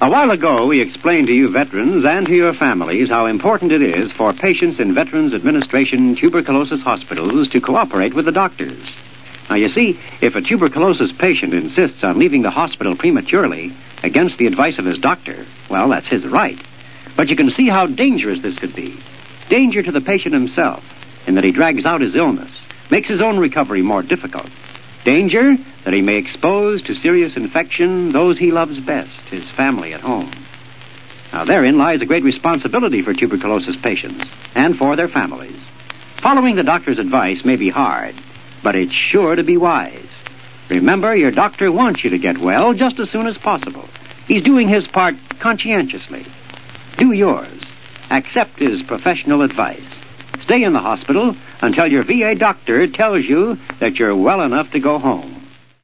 A while ago, we explained to you veterans and to your families how important it is for patients in Veterans Administration tuberculosis hospitals to cooperate with the doctors. Now, you see, if a tuberculosis patient insists on leaving the hospital prematurely against the advice of his doctor, well, that's his right. But you can see how dangerous this could be. Danger to the patient himself, in that he drags out his illness, makes his own recovery more difficult. Danger that he may expose to serious infection those he loves best, his family at home. Now, therein lies a great responsibility for tuberculosis patients and for their families. Following the doctor's advice may be hard, but it's sure to be wise. Remember, your doctor wants you to get well just as soon as possible. He's doing his part conscientiously. Do yours. Accept his professional advice. Stay in the hospital until your VA doctor tells you that you're well enough to go home.